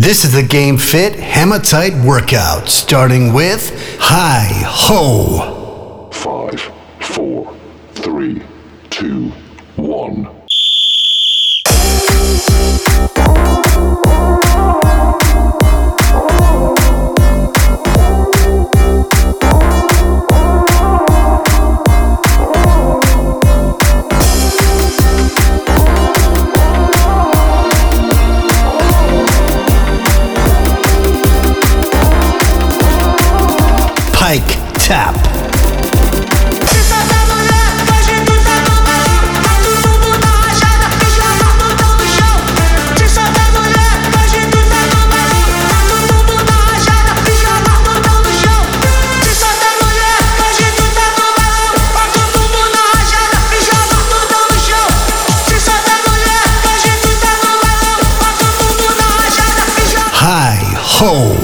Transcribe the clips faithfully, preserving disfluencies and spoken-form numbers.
This is the Game Fit Hematite workout, starting with Hi Ho. Five, four, three, two, one. Pike tap. Hi ho.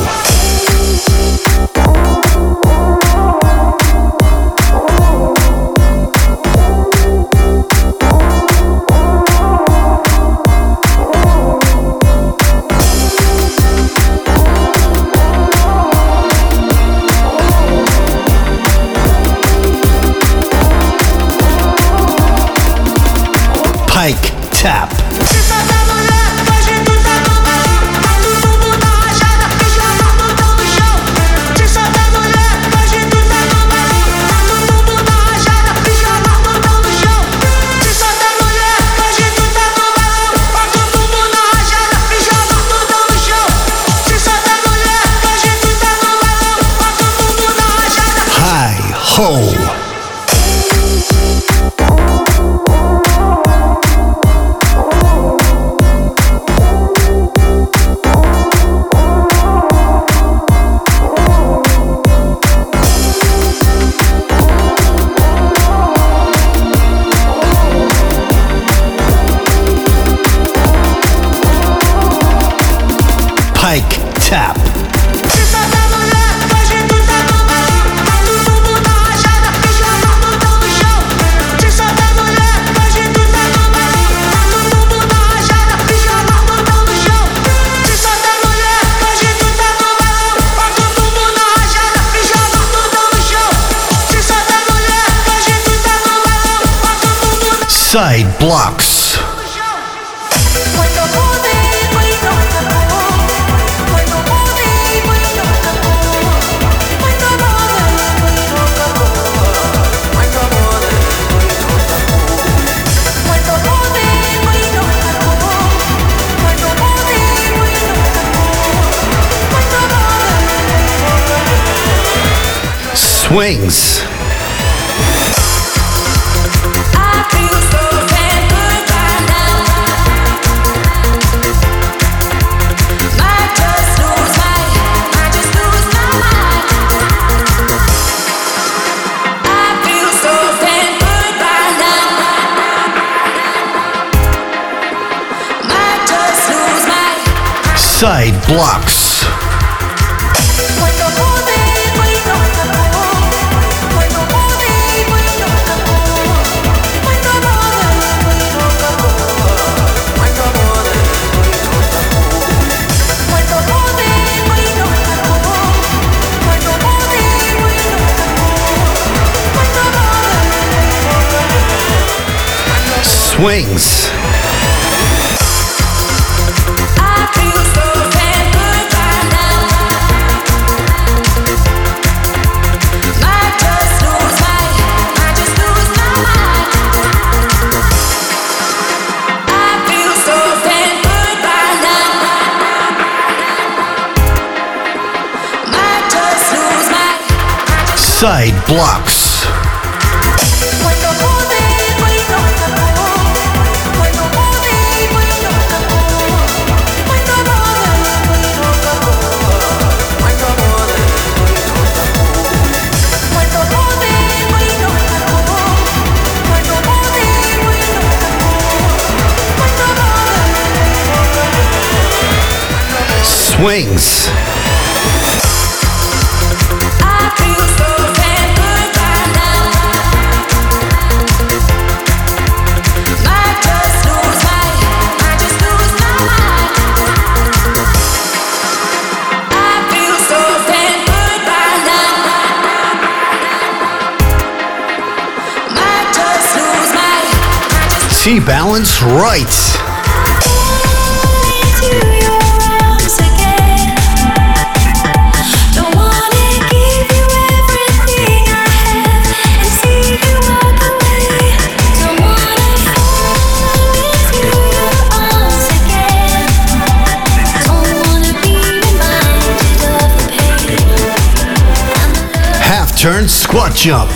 Pike tap. Hi ho. Pike tap. Side blocks. Swings. Side blocks. Swings. Side blocks. Swings. T-Balance right. Turn squat jump.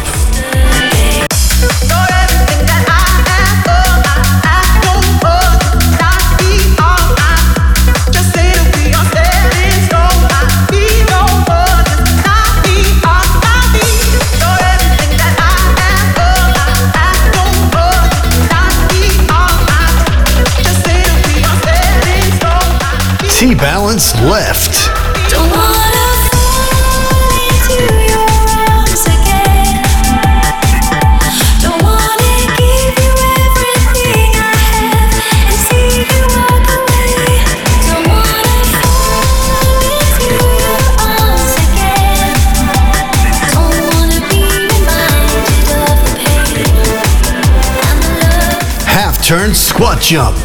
T-Balance left. Turn squat jump.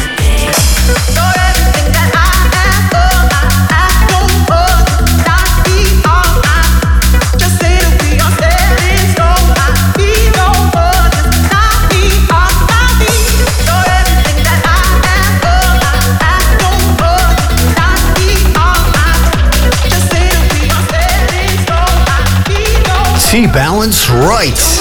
T-Balance right.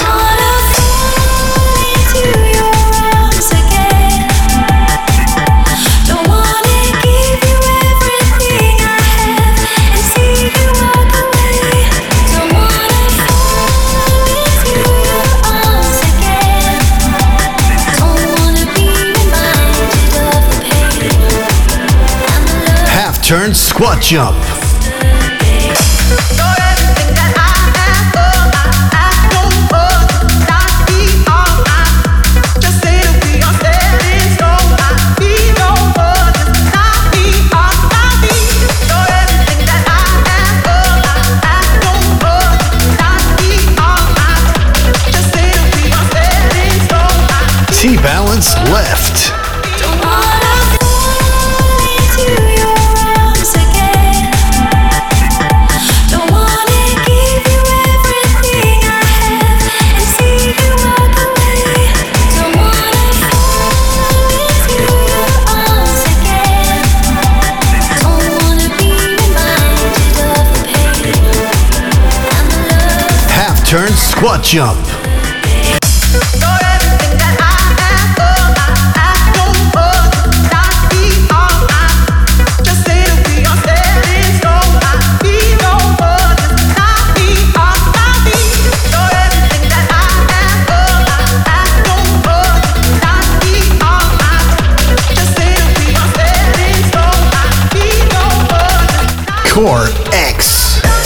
Turn squat jump. T-Balance left. Turn squat jump. Core X.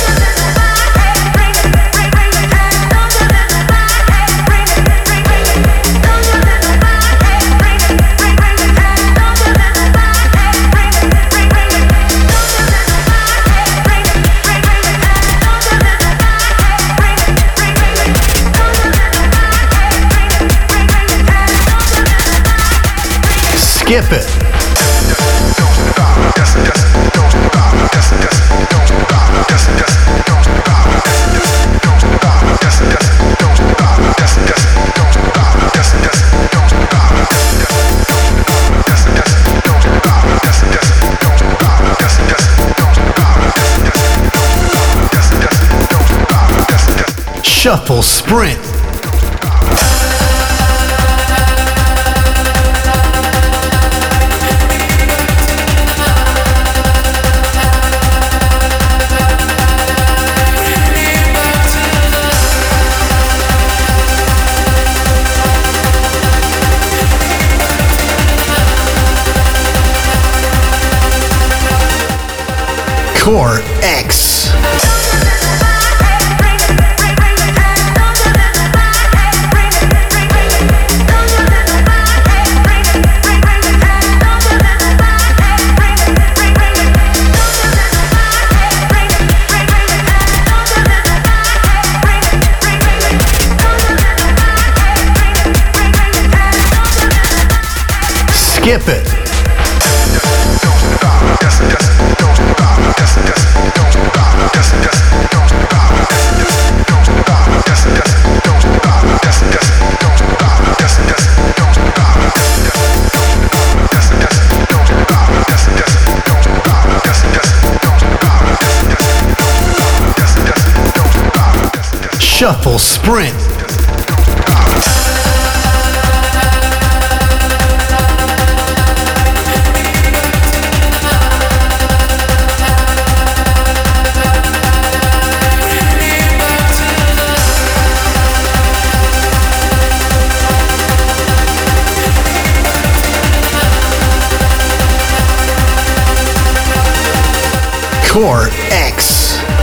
Skip it. Shuffle sprint. Core X. Skip it. Shuffle sprint. Core X.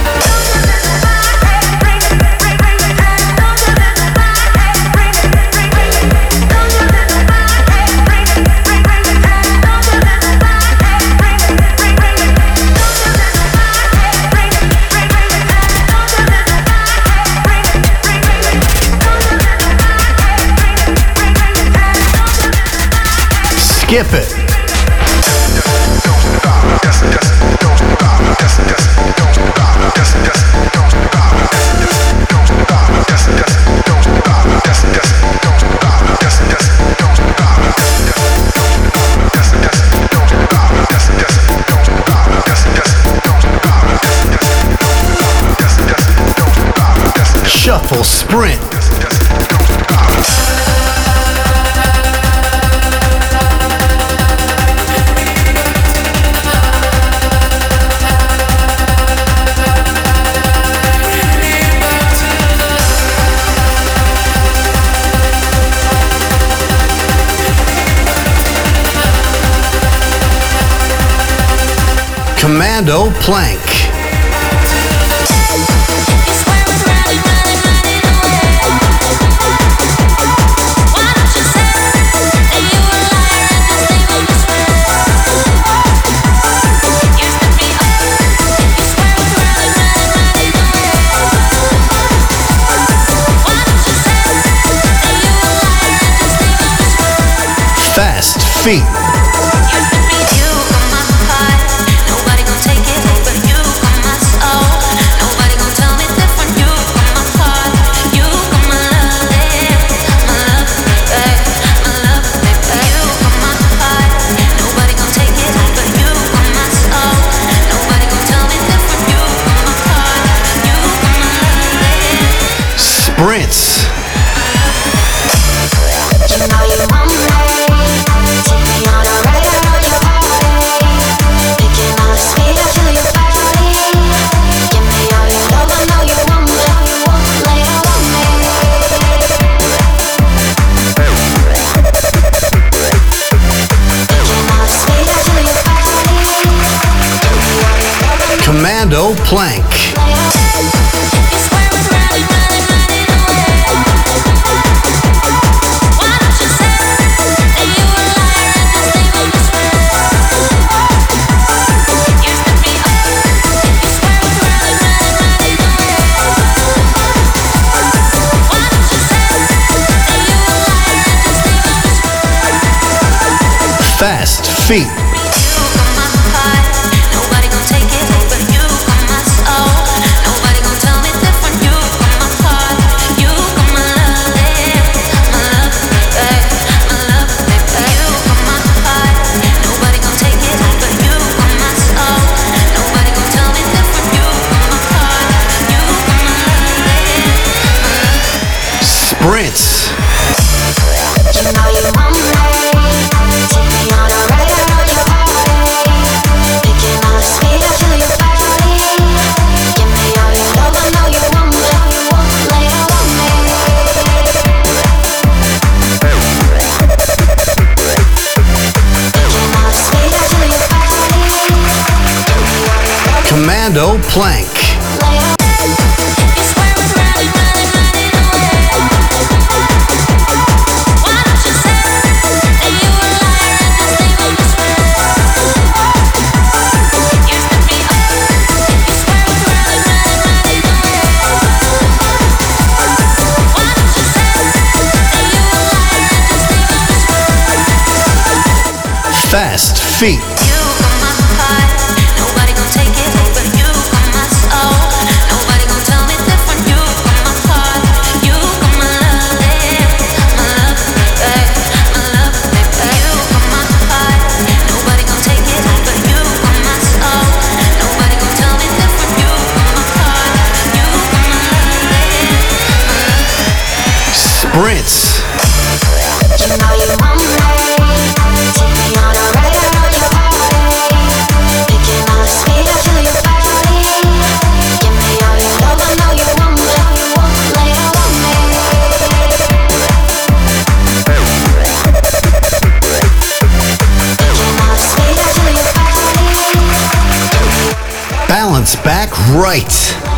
Skip it. Shuffle sprint. Commando plank. Fast feet. Sprints. You know you want me. Take me on a ride around your body. Picking all the speed up to your body. Give me all your love, I know you want me. Lay it on me. Picking all the speed up to your body. Give me all your love, I know. Commando plank. Fast feet. Sprints. You know you want me. Take me on a ride around your body. Picking all the speed up to your body. Give me all your love, I know you want me. Lay it on me. Picking all the speed up to your body. Give me all your love. Commando plank. Lay it on me. feet. You got my heart, nobody gon' take it over. You got my soul, nobody gon' tell me different. You got my heart, you got my love, yeah, my love, baby, my love, baby. You got my heart, nobody gon' take it over. You got my soul, nobody gon' tell me different. You got my heart, you got my love, yeah, my love. Sprints. You know you want me, take me on a ride around your body, picking all the speed up to your body. Give me all your love, I know you want me, you want me, like you want me. Picking all the speed up to your body. Balance back right.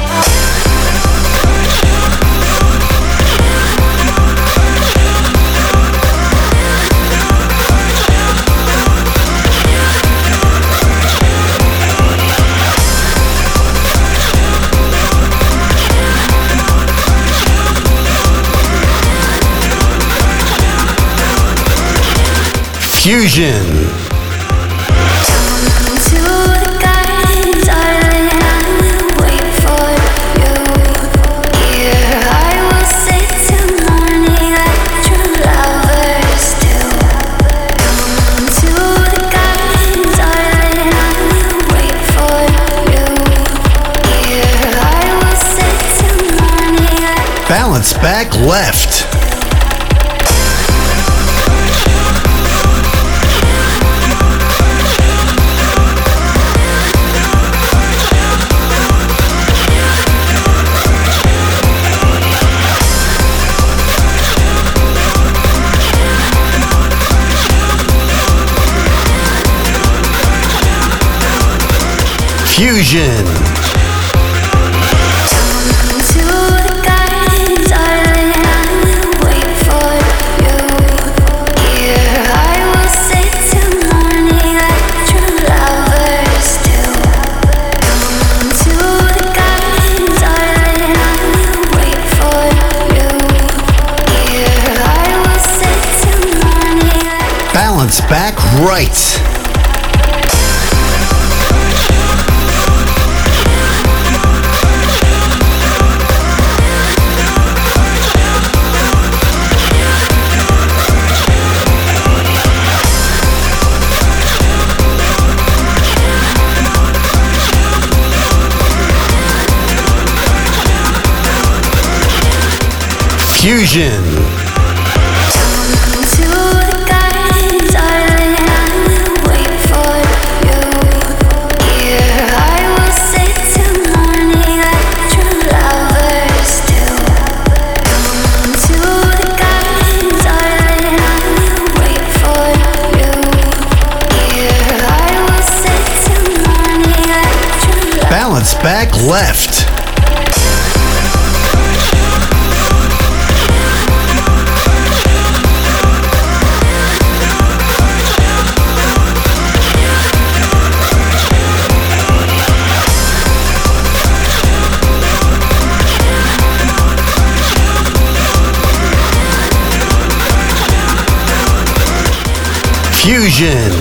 Fusion. Balance back left. Fusion. Balance back right. Fusion. Balance back left. Fusion.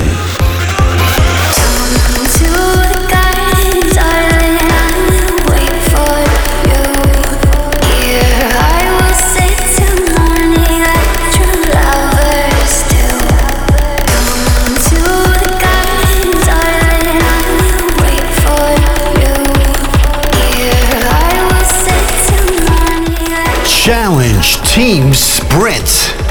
Challenge Team Sprint.